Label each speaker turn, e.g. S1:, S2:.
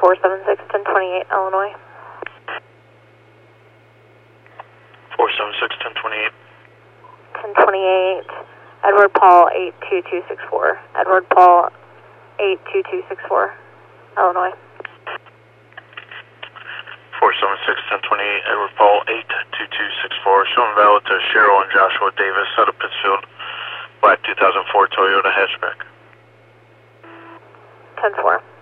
S1: 476-1028, Illinois.
S2: 476-1028.
S1: 1028, Edward Paul 82264. Edward Paul 82264, Illinois.
S2: 476-1028, Edward Paul 82264. Showing valid to Cheryl and Joshua Davis out of Pittsfield. Black 2004 Toyota hatchback.
S1: 10-4.